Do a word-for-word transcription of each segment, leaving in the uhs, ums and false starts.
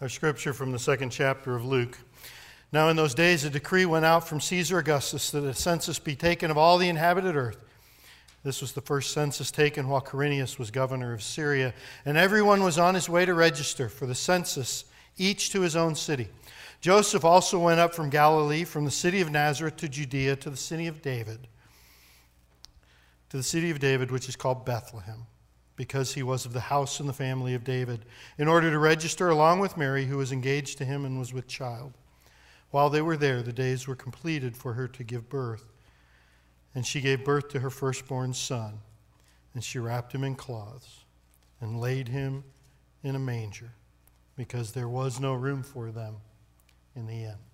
Our scripture from the second chapter of Luke. Now in those days a decree went out from Caesar Augustus that a census be taken of all the inhabited earth. This was the first census taken while Quirinius was governor of Syria, and everyone was on his way to register for the census, each to his own city. Joseph also went up from Galilee, from the city of Nazareth to Judea, to the city of David, to the city of David, which is called Bethlehem, because he was of the house and the family of David, in order to register along with Mary, who was engaged to him and was with child. While they were there, the days were completed for her to give birth. And she gave birth to her firstborn son, and she wrapped him in cloths and laid him in a manger, because there was no room for them in the inn.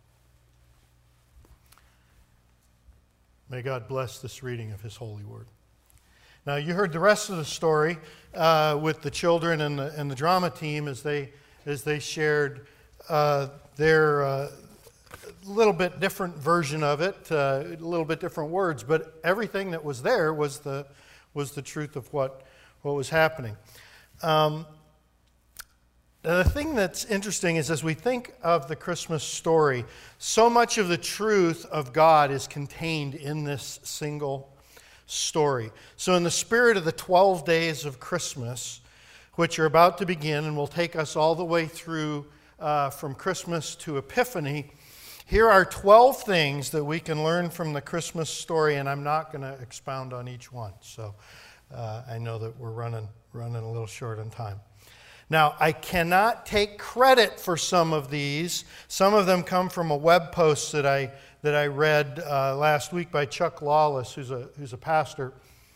May God bless this reading of his holy word. Now, you heard the rest of the story uh, with the children and the, and the drama team as they as they shared uh, their uh, little bit different version of it, uh, a little bit different words, but everything that was there was the was the truth of what what was happening. Um, the thing that's interesting is, as we think of the Christmas story, so much of the truth of God is contained in this single story. So in the spirit of the twelve days of Christmas, which are about to begin and will take us all the way through uh, from Christmas to Epiphany, here are twelve things that we can learn from the Christmas story, and I'm not going to expound on each one. So uh, I know that we're running running a little short on time. Now, I cannot take credit for some of these. Some of them come from a web post that I that I read uh, last week by Chuck Lawless, who's a who's a pastor.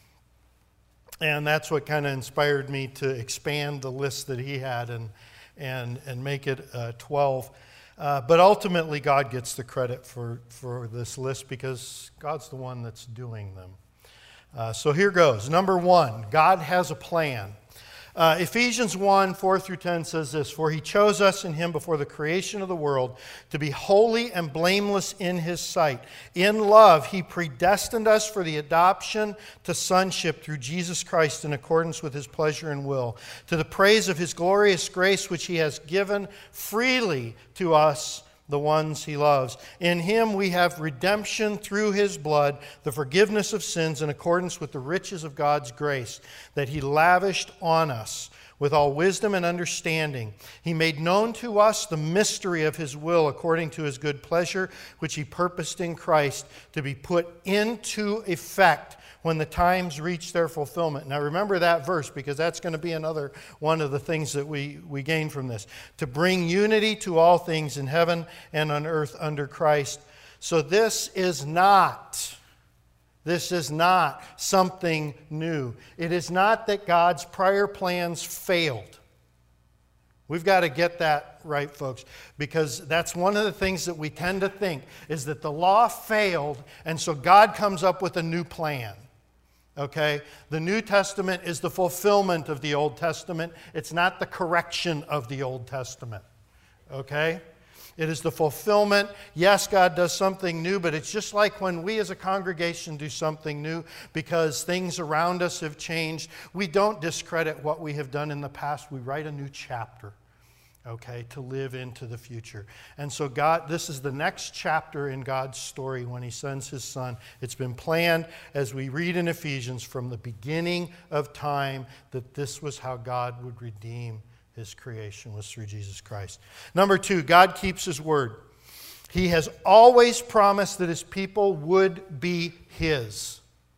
And that's what kind of inspired me to expand the list that he had and and and make it uh, twelve. Uh, but ultimately, God gets the credit for, for this list because God's the one that's doing them. Uh, so here goes. Number one, God has a plan. Uh, Ephesians one, four through ten says this: For he chose us in him before the creation of the world to be holy and blameless in his sight. In love, he predestined us for the adoption to sonship through Jesus Christ in accordance with his pleasure and will, to the praise of his glorious grace which he has given freely to us, the ones he loves. In him we have redemption through his blood, the forgiveness of sins in accordance with the riches of God's grace that he lavished on us with all wisdom and understanding. He made known to us the mystery of his will according to his good pleasure, which he purposed in Christ to be put into effect when the times reach their fulfillment. Now remember that verse, because that's going to be another one of the things that we, we gain from this. To bring unity to all things in heaven and on earth under Christ. So this is not, this is not something new. It is not that God's prior plans failed. We've got to get that right, folks, because that's one of the things that we tend to think, is that the law failed, and so God comes up with a new plan. Okay? The New Testament is the fulfillment of the Old Testament. It's not the correction of the Old Testament. Okay? It is the fulfillment. Yes, God does something new, but it's just like when we as a congregation do something new because things around us have changed. We don't discredit what we have done in the past. We write a new chapter. Okay, to live into the future. And so God, this is the next chapter in God's story when he sends his son. It's been planned, as we read in Ephesians, from the beginning of time, that this was how God would redeem his creation, was through Jesus Christ. Number two, God keeps his word. He has always promised that his people would be his.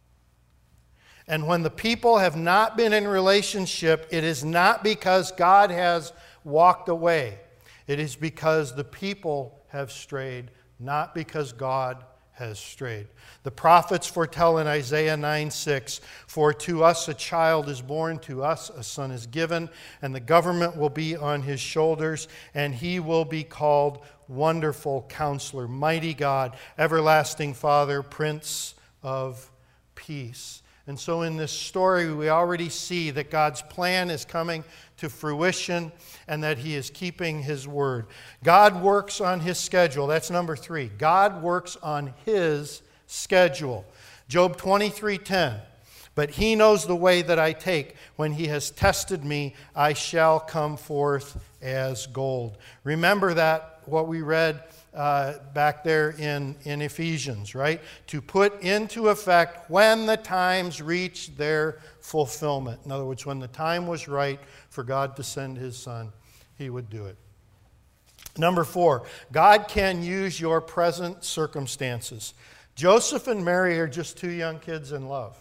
And when the people have not been in relationship, it is not because God has walked away. It is because the people have strayed, not because God has strayed. The prophets foretell in Isaiah nine six, For to us a child is born, to us a son is given, and the government will be on his shoulders, and he will be called Wonderful Counselor, Mighty God, Everlasting Father, Prince of Peace. And so in this story, we already see that God's plan is coming to fruition and that he is keeping his word. God works on his schedule. That's number three. God works on his schedule. Job twenty-three ten. But he knows the way that I take. When he has tested me, I shall come forth as gold. Remember that, what we read uh, back there in, in Ephesians, right? To put into effect when the times reach their fulfillment. In other words, when the time was right for God to send his Son, he would do it. Number four, God can use your present circumstances. Joseph and Mary are just two young kids in love.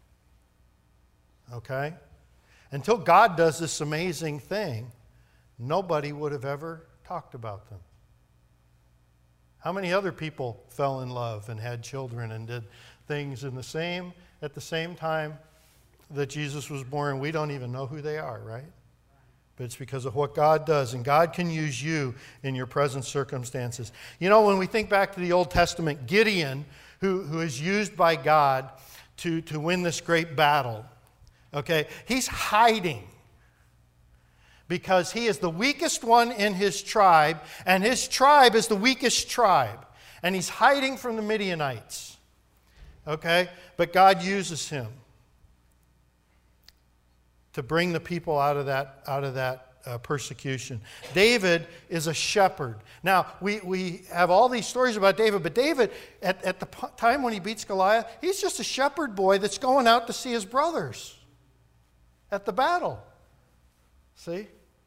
Okay? Until God does this amazing thing, nobody would have ever talked about them. How many other people fell in love and had children and did things in the same at the same time that Jesus was born? We don't even know who they are, right? But it's because of what God does, and God can use you in your present circumstances. You know, when we think back to the Old Testament, Gideon, who, who is used by God to, to win this great battle, okay, he's hiding because he is the weakest one in his tribe, and his tribe is the weakest tribe, and he's hiding from the Midianites, okay? But God uses him to bring the people out of that, out of that uh, persecution. David is a shepherd. Now, we, we have all these stories about David, but David, at, at the time when he beats Goliath, he's just a shepherd boy that's going out to see his brothers at the battle. See?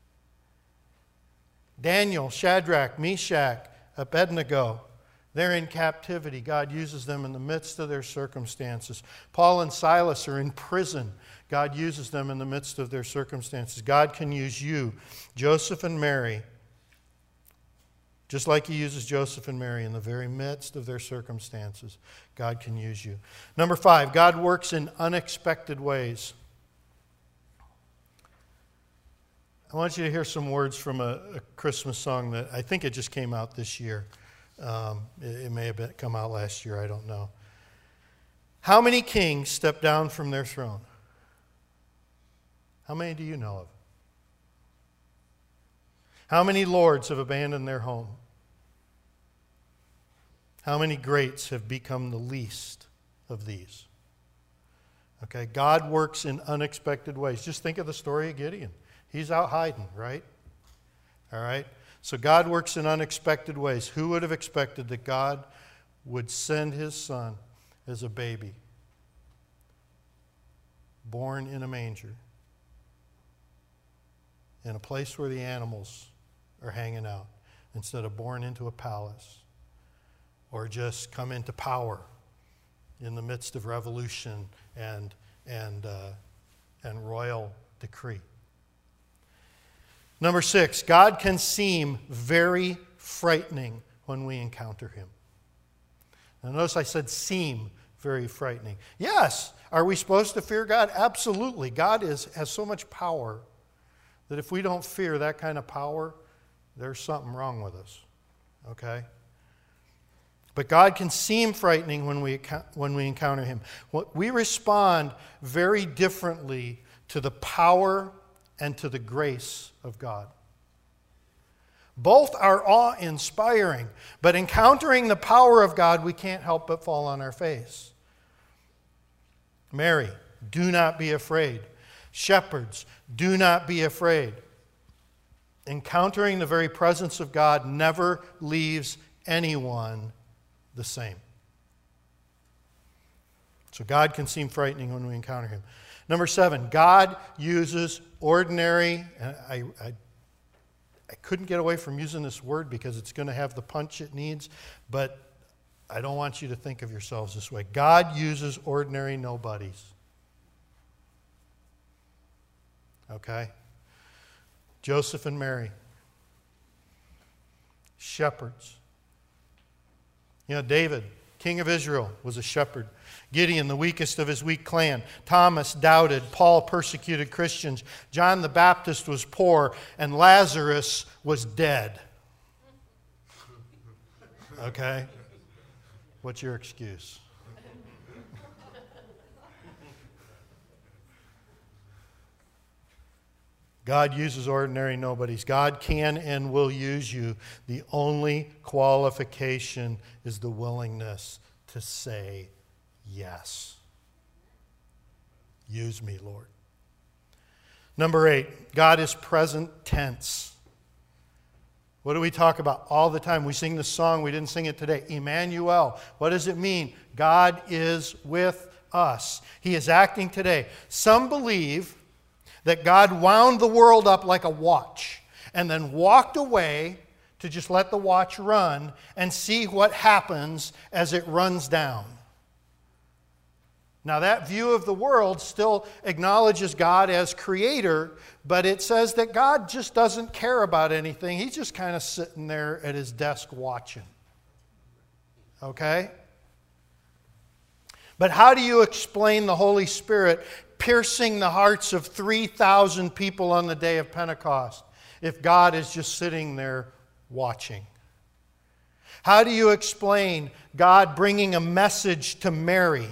Daniel, Shadrach, Meshach, Abednego, they're in captivity. God uses them in the midst of their circumstances. Paul and Silas are in prison. God uses them in the midst of their circumstances. God can use you, Joseph and Mary, just like he uses Joseph and Mary in the very midst of their circumstances. God can use you. Number five, God works in unexpected ways. I want you to hear some words from a, a Christmas song that I think it just came out this year. Um, it, it may have been, come out last year, I don't know. How many kings stepped down from their throne? How many do you know of? How many lords have abandoned their home? How many greats have become the least of these? Okay, God works in unexpected ways. Just think of the story of Gideon. He's out hiding, right? All right? So God works in unexpected ways. Who would have expected that God would send his Son as a baby, born in a manger, in a place where the animals are hanging out, instead of born into a palace, or just come into power in the midst of revolution and, and, uh, and royal decree? Number six, God can seem very frightening when we encounter him. Now notice I said seem very frightening. Yes, are we supposed to fear God? Absolutely. God is, has so much power that if we don't fear that kind of power, there's something wrong with us. Okay? But God can seem frightening when we, when we encounter him. We respond very differently to the power and to the grace of God. Both are awe-inspiring, but encountering the power of God, we can't help but fall on our face. Mary, do not be afraid. Shepherds, do not be afraid. Encountering the very presence of God never leaves anyone the same. So God can seem frightening when we encounter him. Number seven, God uses ordinary, and I, I, I couldn't get away from using this word because it's going to have the punch it needs, but I don't want you to think of yourselves this way. God uses ordinary nobodies. Okay? Joseph and Mary. Shepherds. You know, David, king of Israel, was a shepherd. Gideon, the weakest of his weak clan. Thomas doubted. Paul persecuted Christians. John the Baptist was poor. And Lazarus was dead. Okay? What's your excuse? God uses ordinary nobodies. God can and will use you. The only qualification is the willingness to say yes. Use me, Lord. Number eight, God is present tense. What do we talk about all the time? We sing this song, we didn't sing it today. Emmanuel. What does it mean? God is with us. He is acting today. Some believe that God wound the world up like a watch and then walked away to just let the watch run and see what happens as it runs down. Now, that view of the world still acknowledges God as creator, but it says that God just doesn't care about anything. He's just kind of sitting there at his desk watching. Okay? But how do you explain the Holy Spirit piercing the hearts of three thousand people on the day of Pentecost if God is just sitting there watching? How do you explain God bringing a message to Mary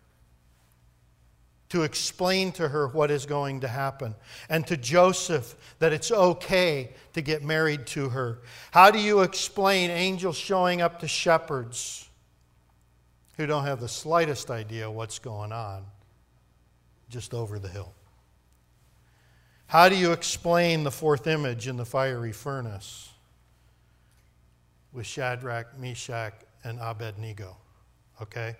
to explain to her what is going to happen, and to Joseph that it's okay to get married to her? How do you explain angels showing up to shepherds who don't have the slightest idea what's going on just over the hill? How do you explain the fourth image in the fiery furnace with Shadrach, Meshach, and Abednego? Okay?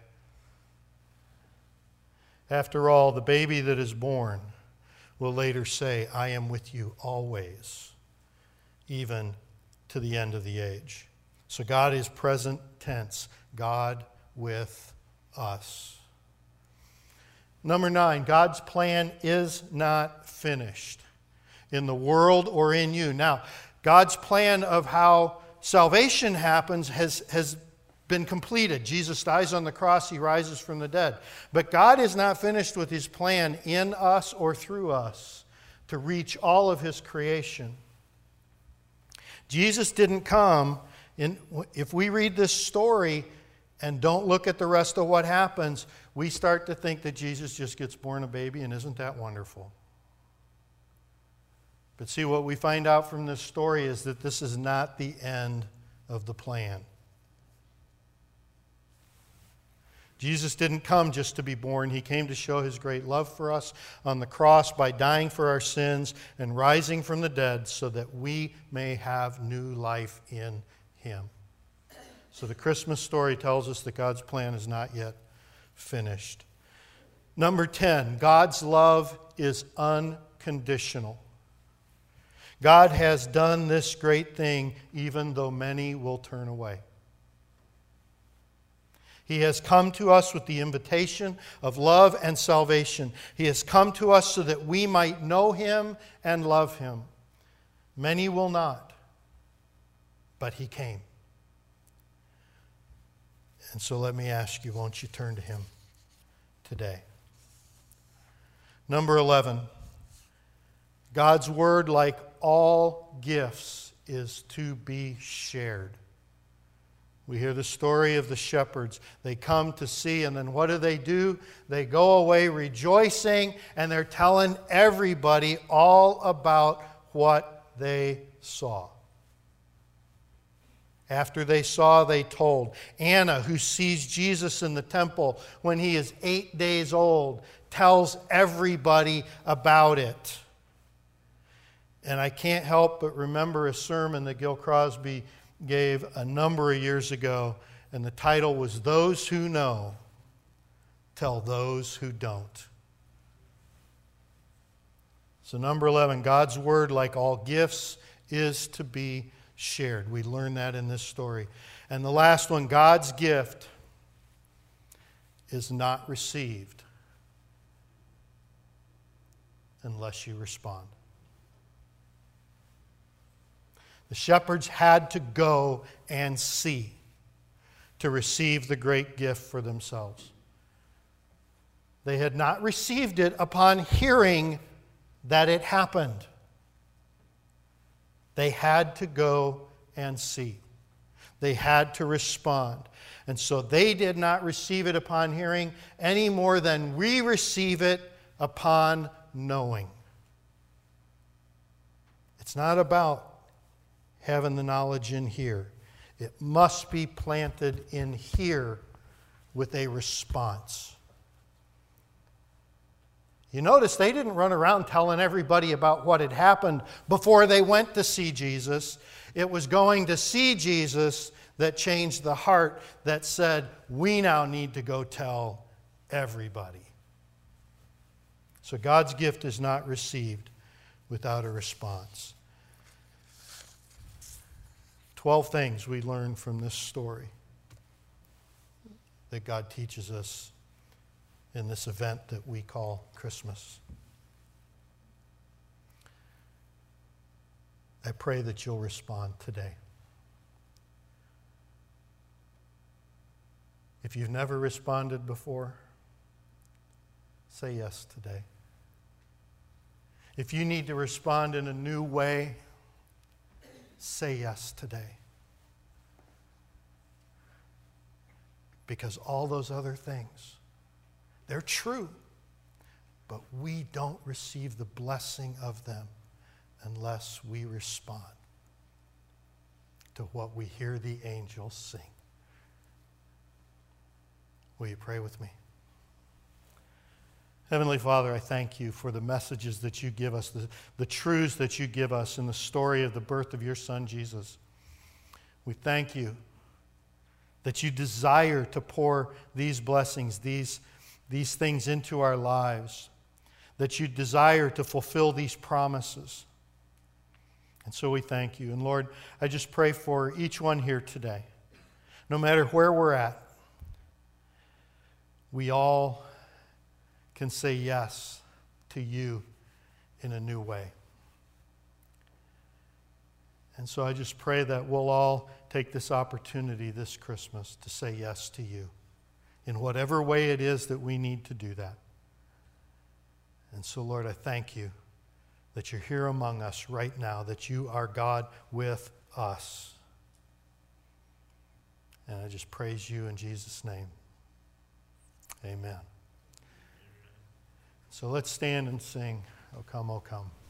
After all, the baby that is born will later say, I am with you always, even to the end of the age. So God is present tense. God with us. Number nine, God's plan is not finished in the world or in you. Now, God's plan of how salvation happens has, has been completed. Jesus dies on the cross, he rises from the dead. But God is not finished with his plan in us or through us to reach all of his creation. Jesus didn't come in. If we read this story and don't look at the rest of what happens, we start to think that Jesus just gets born a baby, and isn't that wonderful? But see, what we find out from this story is that this is not the end of the plan. Jesus didn't come just to be born. He came to show his great love for us on the cross by dying for our sins and rising from the dead so that we may have new life in him. So the Christmas story tells us that God's plan is not yet finished. Number ten, God's love is unconditional. God has done this great thing even though many will turn away. He has come to us with the invitation of love and salvation. He has come to us so that we might know him and love him. Many will not, but he came. And so let me ask you, won't you turn to him today? Number eleven, God's word, like all gifts, is to be shared. We hear the story of the shepherds. They come to see, and then what do they do? They go away rejoicing, and they're telling everybody all about what they saw. After they saw, they told. Anna, who sees Jesus in the temple when he is eight days old, tells everybody about it. And I can't help but remember a sermon that Gil Crosby gave a number of years ago, and the title was Those Who Know Tell Those Who Don't. So number eleven, God's word, like all gifts, is to be shared. We learn that in this story. And the last one, God's gift is not received unless you respond. The shepherds had to go and see to receive the great gift for themselves. They had not received it upon hearing that it happened. They had to go and see. They had to respond. And so they did not receive it upon hearing any more than we receive it upon knowing. It's not about having the knowledge in here. It must be planted in here with a response. You notice they didn't run around telling everybody about what had happened before they went to see Jesus. It was going to see Jesus that changed the heart that said, we now need to go tell everybody. So God's gift is not received without a response. Twelve things we learn from this story that God teaches us in this event that we call Christmas. I pray that you'll respond today. If you've never responded before, say yes today. If you need to respond in a new way, say yes today. Because all those other things, they're true, but we don't receive the blessing of them unless we respond to what we hear the angels sing. Will you pray with me? Heavenly Father, I thank you for the messages that you give us, the, the truths that you give us in the story of the birth of your Son, Jesus. We thank you that you desire to pour these blessings, these, these things into our lives, that you desire to fulfill these promises. And so we thank you. And Lord, I just pray for each one here today, no matter where we're at, we all can say yes to you in a new way. And so I just pray that we'll all take this opportunity this Christmas to say yes to you in whatever way it is that we need to do that. And so, Lord, I thank you that you're here among us right now, that you are God with us. And I just praise you in Jesus' name. Amen. So let's stand and sing, O Come, O Come.